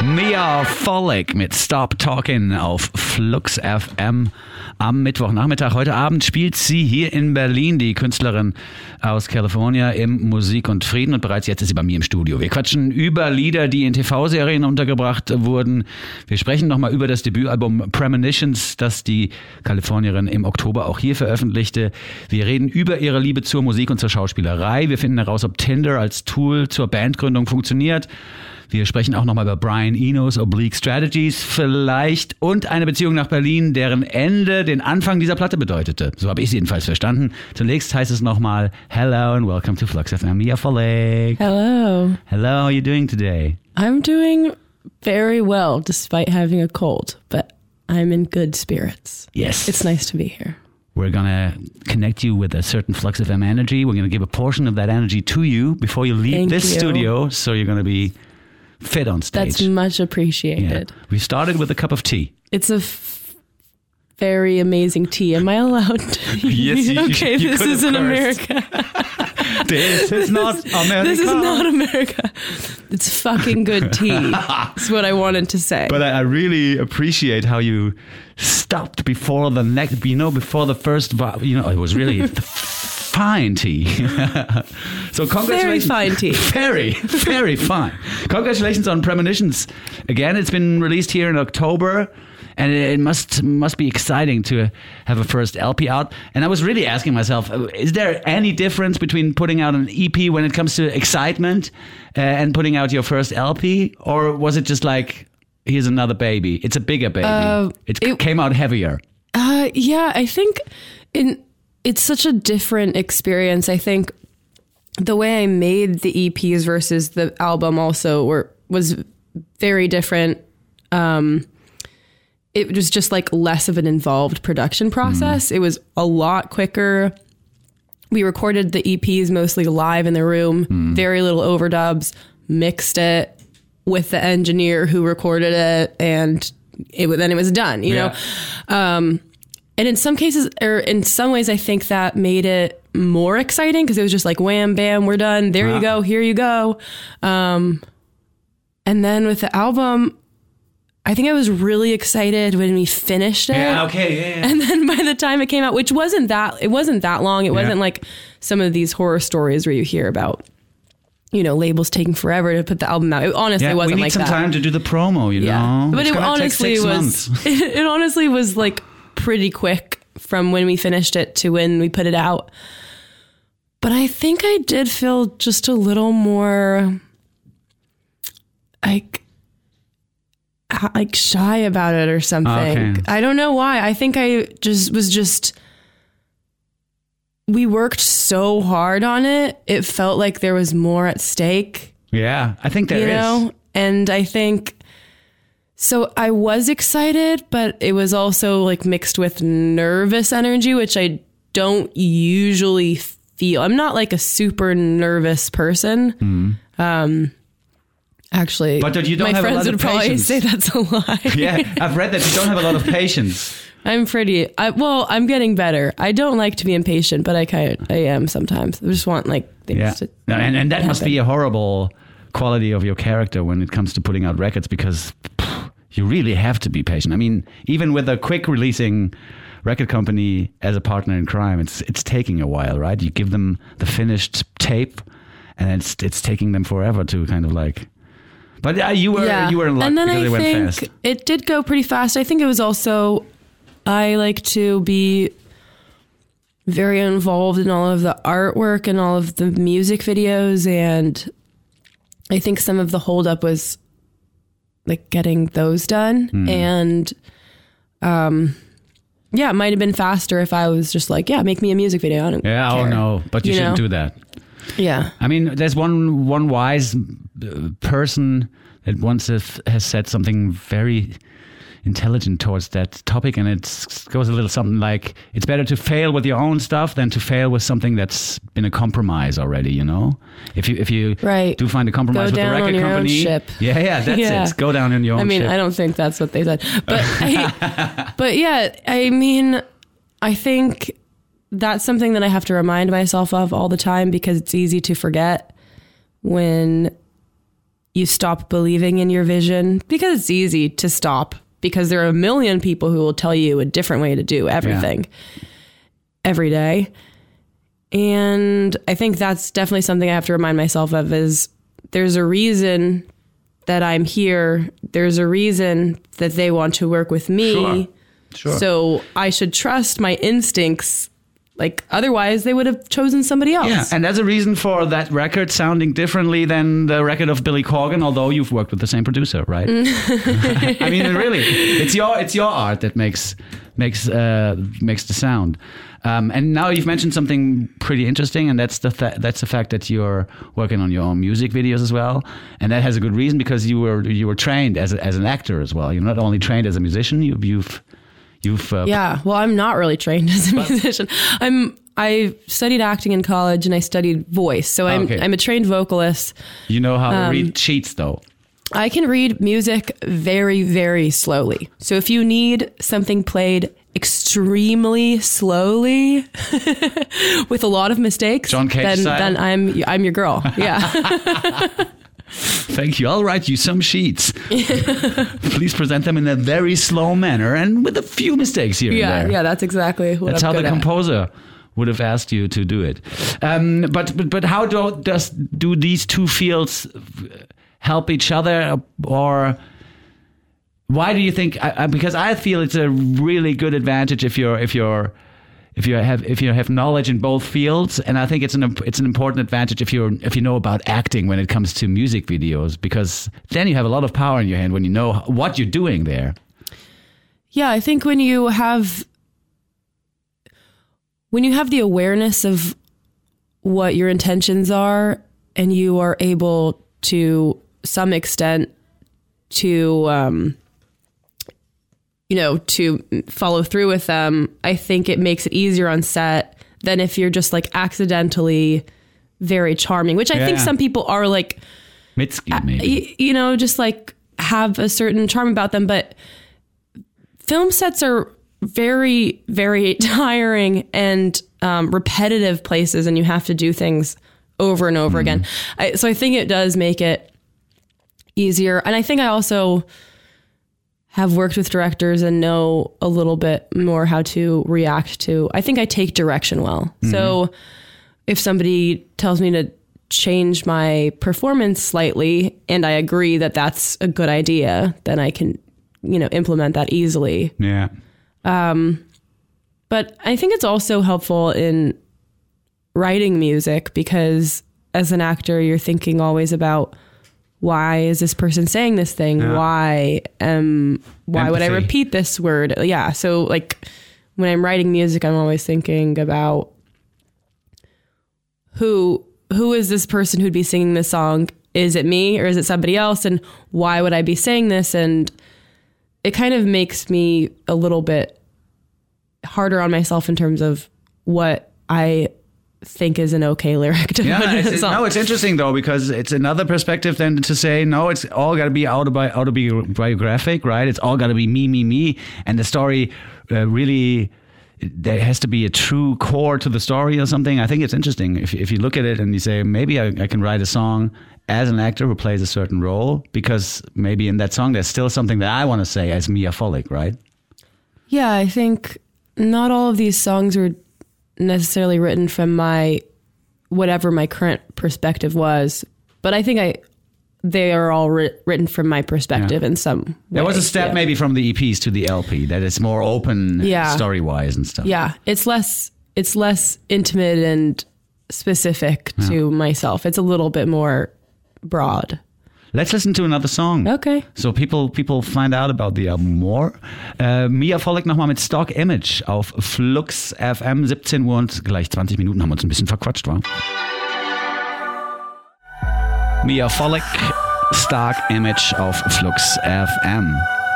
Mia Follig mit Stop Talking auf Flux FM am Mittwochnachmittag. Heute Abend spielt sie hier in Berlin, die Künstlerin aus California, im Musik und Frieden. Und bereits jetzt ist sie bei mir im Studio. Wir quatschen über Lieder, die in TV-Serien untergebracht wurden. Wir sprechen nochmal über das Debütalbum Premonitions, das die Kalifornierin im Oktober auch hier veröffentlichte. Wir reden über ihre Liebe zur Musik und zur Schauspielerei. Wir finden heraus, ob Tinder als Tool zur Bandgründung funktioniert. Wir sprechen auch nochmal über Brian Enos Oblique Strategies vielleicht und eine Beziehung nach Berlin, deren Ende den Anfang dieser Platte bedeutete. So habe ich es jedenfalls verstanden. Zunächst heißt es nochmal Hello and welcome to Flux FM. Mia Follig. Hello. Hello, how are you doing today? I'm doing very well despite having a cold, but I'm in good spirits. Yes. It's nice to be here. We're going to connect you with a certain Flux FM energy. We're going to give a portion of that energy to you before you leave this studio. So you're going to be fit on stage. That's much appreciated. Yeah. We started with a cup of tea. It's a very amazing tea. Am I allowed to? Yes, okay, you this is in America. This is not America. This is not America. It's fucking good tea. That's what I wanted to say. But I really appreciate how you stopped before the next, before the first, it was really fine tea. So congratulations. Very fine tea. Very, very fine. Congratulations on Premonitions. Again, it's been released here in October. And it must be exciting to have a first LP out. And I was really asking myself, is there any difference between putting out an EP when it comes to excitement and putting out your first LP? Or was it just like, here's another baby? It's a bigger baby. It came out heavier. Yeah, I think it's such a different experience. I think the way I made the EPs versus the album also was very different. It was just like less of an involved production process. It was a lot quicker. We recorded the EPs mostly live in the room, very little overdubs, mixed it with the engineer who recorded it, and then it was done, you know? And in some cases, or in some ways, I think that made it more exciting because it was just like, wham, bam, we're done. There you go. Here you go. And then with the album, I think I was really excited when we finished it. Yeah, okay, yeah. And then by the time it came out, which wasn't that long. It wasn't like some of these horror stories where you hear about, labels taking forever to put the album out. It honestly wasn't like that. We need some time to do the promo, you know? But it honestly was like pretty quick from when we finished it to when we put it out. But I think I did feel just a little more like shy about it or something. Okay. I don't know why. I think I we worked so hard on it. It felt like there was more at stake. Yeah, I think there is. And I think, so I was excited, but it was also like mixed with nervous energy, which I don't usually feel. I'm not like a super nervous person. Actually, but you don't my have friends a lot would of probably patience. say that's a lie. Yeah, I've read that you don't have a lot of patience. I'm getting better. I don't like to be impatient, but I am sometimes. I just want like things to and that happen. must be a horrible quality of your character when it comes to putting out records, because you really have to be patient. I mean, even with a quick releasing record company as a partner in crime, it's taking a while, right? You give them the finished tape, and it's taking them forever to kind of like. But you were in luck because it went fast. It did go pretty fast. I think it was also, I like to be very involved in all of the artwork and all of the music videos, and I think some of the holdup was like getting those done. And it might have been faster if I was just like, make me a music video. I don't care. Oh no, but you shouldn't do that. Yeah. I mean, there's one wise person that once has said something very intelligent towards that topic, and it goes a little something like, it's better to fail with your own stuff than to fail with something that's been a compromise already, you know? If you do find a compromise with the record company. Go down on your own ship. Yeah, that's it. Go down in your own ship. I don't think that's what they said. But but yeah, I mean, I think that's something that I have to remind myself of all the time, because it's easy to forget when you stop believing in your vision, because it's easy to stop, because there are a million people who will tell you a different way to do everything every day. And I think that's definitely something I have to remind myself of, is there's a reason that I'm here. There's a reason that they want to work with me. Sure. So I should trust my instincts. Like, otherwise they would have chosen somebody else. Yeah, and there's a reason for that record sounding differently than the record of Billy Corgan, although you've worked with the same producer, right? I mean, really, it's your art that makes the sound. And now you've mentioned something pretty interesting, and that's the fact that you're working on your own music videos as well, and that has a good reason, because you were trained as an actor as well. You're not only trained as a musician. You've yeah. Well, I'm not really trained as a musician. I studied acting in college, and I studied voice, so I'm a trained vocalist. You know how to read sheets, though. I can read music very, very slowly. So if you need something played extremely slowly with a lot of mistakes, John Cage then I'm your girl. Yeah. Thank you. I'll write you some sheets. Please present them in a very slow manner and with a few mistakes here and there. Yeah, that's exactly what That's I'm how good the at. composer would have asked you to do it. But how do these two fields help each other, or why do you think? Because I feel it's a really good advantage if you have knowledge in both fields, and I think it's an important advantage if you know about acting when it comes to music videos, because then you have a lot of power in your hand when you know what you're doing there. Yeah, I think when you have the awareness of what your intentions are, and you are able to some extent to to follow through with them, I think it makes it easier on set than if you're just like accidentally very charming, which I think some people are, like Mitski, maybe. Just like have a certain charm about them. But film sets are very, very tiring and repetitive places, and you have to do things over and over again. So I think it does make it easier. And I think I also have worked with directors and know a little bit more how to react to. I think I take direction well. So if somebody tells me to change my performance slightly, and I agree that that's a good idea, then I can, implement that easily. Yeah. But I think it's also helpful in writing music, because as an actor, you're thinking always about, why is this person saying this thing? Yeah. Why would I repeat this word? Yeah. So like when I'm writing music, I'm always thinking about who is this person who'd be singing this song? Is it me or is it somebody else? And why would I be saying this? And it kind of makes me a little bit harder on myself in terms of what I think is an okay lyric to put in a song. It's interesting though, because it's another perspective than to say, no, it's all got to be autobiographic, right? It's all got to be me, and the story really, there has to be a true core to the story or something. I think it's interesting if you look at it and you say, maybe I can write a song as an actor who plays a certain role, because maybe in that song there's still something that I want to say as Mia Follig, right? Yeah, I think not all of these songs were necessarily written from whatever my current perspective was, but I think they are all written from my perspective in some way. There was a step maybe from the EPs to the LP that is more open story wise and stuff. Yeah, it's less intimate and specific to myself. It's a little bit more broad. Let's listen to another song. Okay. So people find out about the album more. Mia Follig nochmal mit Stock Image auf Flux FM. 17 Uhr und gleich 20 Minuten haben wir uns ein bisschen verquatscht, wa? Mia Follig, Stock Image auf Flux FM.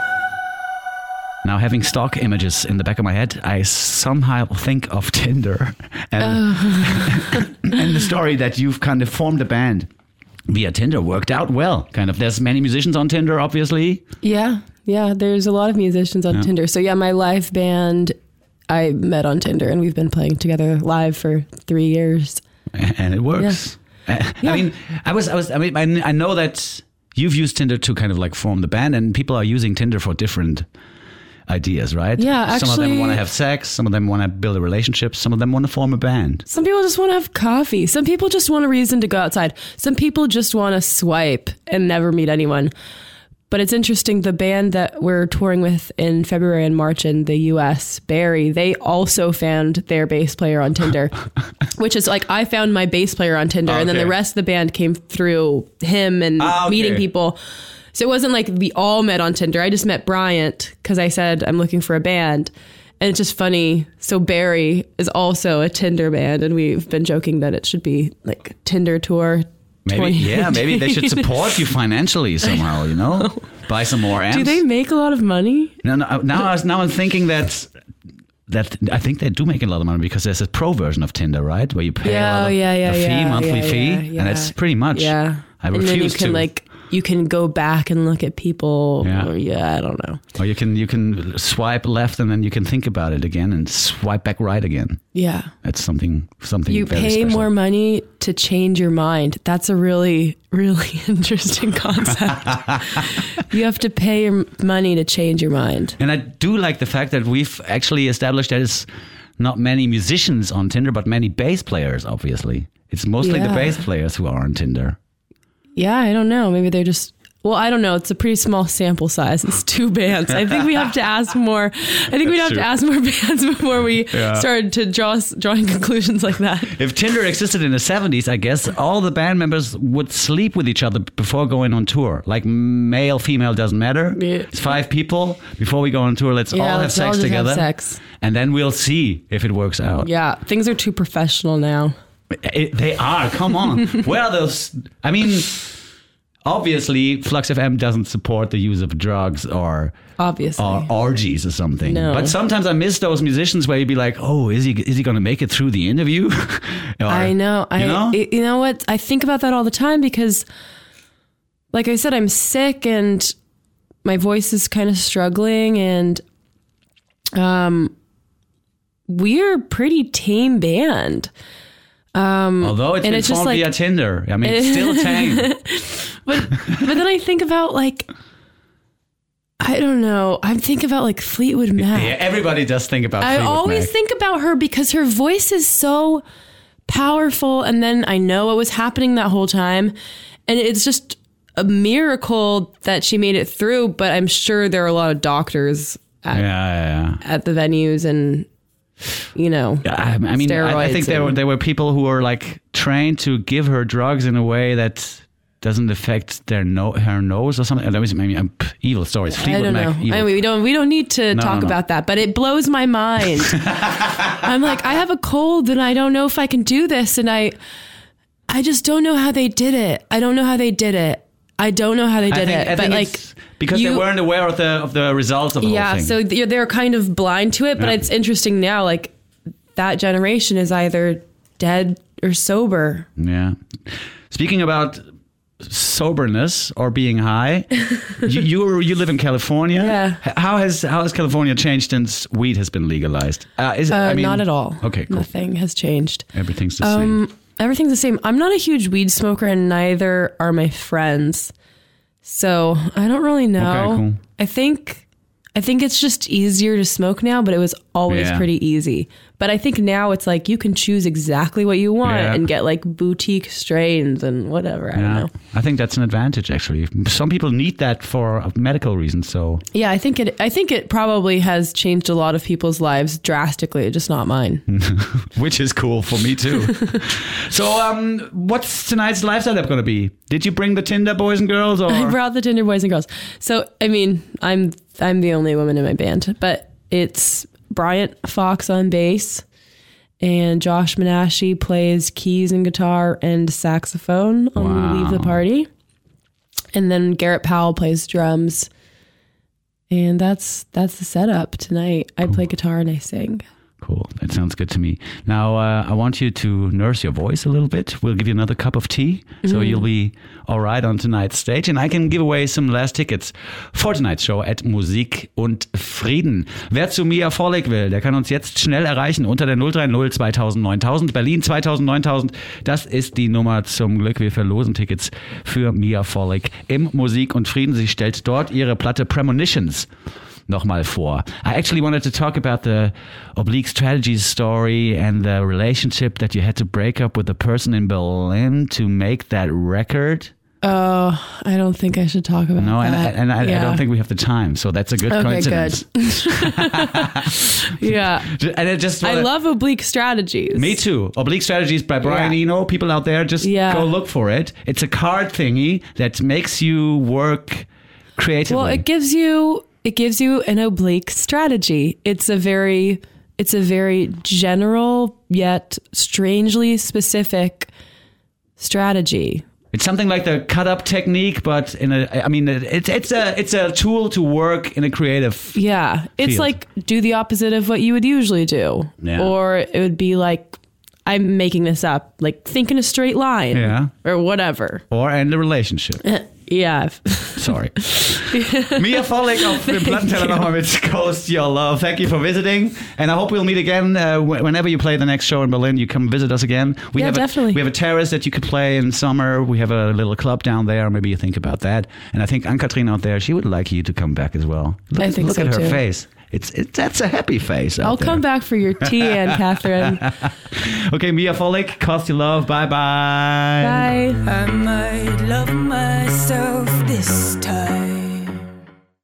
Now, having stock images in the back of my head, I somehow think of Tinder and the story that you've kind of formed a band via Tinder. Worked out well, kind of. There's many musicians on Tinder, obviously. Yeah, there's a lot of musicians on Tinder. So yeah, my live band, I met on Tinder, and we've been playing together live for 3 years. And it works. Yeah. I mean, I know that you've used Tinder to kind of like form the band, and people are using Tinder for different ideas, right? Yeah, some of them actually- want to have sex, some of them want to build a relationship, some of them want to form a band. Some people just want to have coffee. Some people just want a reason to go outside. Some people just want to swipe and never meet anyone. But it's interesting, the band that we're touring with in February and March in the US, Barry, they also found their bass player on Tinder, which is like, I found my bass player on Tinder, and then Okay. the rest of the band came through him and Okay. meeting people. So it wasn't like we all met on Tinder. I just met Bryant because I said, I'm looking for a band. And it's just funny. So Barry is also a Tinder band, and we've been joking that it should be like Tinder Tour. Maybe they should support you financially somehow, you know? Buy some more amps. Do they make a lot of money? No, now I'm thinking that I think they do make a lot of money, because there's a pro version of Tinder, right? Where you pay monthly fee, and it's pretty much. Yeah. I and refuse then you can to. you can go back and look at people. Yeah. Or, I don't know. Or you can swipe left, and then you can think about it again and swipe back right again. Yeah. That's something You very pay special. more money to change your mind. That's a really, really interesting concept. You have to pay your money to change your mind. And I do like the fact that we've actually established that it's not many musicians on Tinder, but many bass players, obviously. It's mostly the Yeah. bass players who are on Tinder. Yeah, I don't know. Maybe they're just... Well, I don't know. It's a pretty small sample size. It's 2 bands. I think we have to ask more. I think we'd have to ask more bands before we started to drawing conclusions like that. If Tinder existed in the 70s, I guess all the band members would sleep with each other before going on tour. Like male, female, doesn't matter. Yeah. It's 5 people. Before we go on tour, let's all have let's all sex just have together. sex. And then we'll see if it works out. Yeah, things are too professional now. They are. Come on. Where are those? I mean, obviously, Flux FM doesn't support the use of drugs or Obviously. orgies or something. No. But sometimes I miss those musicians where you'd be like, oh, is he going to make it through the interview? Or, I know. You know what? I think about that all the time because, like I said, I'm sick and my voice is kind of struggling, and we're a pretty tame band. Although it's and been it's just formed like- via Tinder. I mean, it's still tame. But then I think about like, I don't know. I'm thinking about like Fleetwood Mac. Yeah, everybody does think about I Fleetwood always Mac. think about her because her voice is so powerful, and then I know what was happening that whole time, and it's just a miracle that she made it through. But I'm sure there are a lot of doctors at the venues, and you know, I mean, I think steroids there were people who were like trained to give her drugs in a way that doesn't affect her nose or something. That was maybe evil stories. I Fleetwood don't know. Mac. Evil. I mean, we don't need to talk no. about that, but it blows my mind. I'm like, I have a cold and I don't know if I can do this, and I just don't know how they did it. I don't know how they did it. I think like it's because they weren't aware of the results of the whole thing. so they're kind of blind to it. But it's interesting now. Like that generation is either dead or sober. Yeah. Speaking about soberness or being high, you live in California. Yeah. How has California changed since weed has been legalized? Not at all. Okay, cool. Nothing has changed. Everything's the same. Everything's the same. I'm not a huge weed smoker, and neither are my friends. So I don't really know. Okay, cool. I think it's just easier to smoke now, but it was always pretty easy. But I think now it's like you can choose exactly what you want and get like boutique strains and whatever. I don't know. I think that's an advantage, actually. Some people need that for medical reasons. So Yeah, I think it probably has changed a lot of people's lives drastically, just not mine. which is cool for me too. So, what's tonight's live setup going to be? Did you bring the Tinder boys and girls? Or I brought the Tinder boys and girls. So, I mean, I'm the only woman in my band, but it's Bryant Fox on bass, and Josh Menashe plays keys and guitar and saxophone on We Leave the Party. And then Garrett Powell plays drums. And that's the setup tonight. I play guitar and I sing. Cool. That sounds good to me. Now, I want you to nurse your voice a little bit. We'll give you another cup of tea, so you'll be all right on tonight's stage. And I can give away some last tickets for tonight's show at Musik und Frieden. Wer zu Mia Vorlik will, der kann uns jetzt schnell erreichen unter der 030 2000 9000. Berlin 2000 9000. Das ist die Nummer zum Glück. Wir verlosen Tickets für Mia Vorlik im Musik und Frieden. Sie stellt dort ihre Platte Premonitions nochmal vor. I actually wanted to talk about the Oblique Strategies story and the relationship that you had to break up with a person in Berlin to make that record. Oh, I don't think I should talk about that. And I don't think we have the time, so that's a good coincidence. Good. Yeah. And I love Oblique Strategies. Me too. Oblique Strategies by Brian Eno. People out there, just go look for it. It's a card thingy that makes you work creatively. Well, it gives you an oblique strategy. It's a very general yet strangely specific strategy. It's something like the cut-up technique, but it's a tool to work in a creative. Yeah, it's field. like do the opposite of what you would usually do, or it would be like, I'm making this up, like think in a straight line, or whatever, or end a relationship. Yeah. Sorry. Mia Vorlik auf dem Plattenteller nochmal mit Coast Your Love. Thank you for visiting. And I hope we'll meet again whenever you play the next show in Berlin. You come visit us again. Definitely. We have a terrace that you could play in summer. We have a little club down there. Maybe you think about that. And I think Ann-Kathrin out there, she would like you to come back as well. Look at her face. That's a happy face. I'll come back for your tea, Ann-Kathrin. Okay, Mia Vorlik, Cost Your Love. Bye-bye. Bye. I might love myself this time.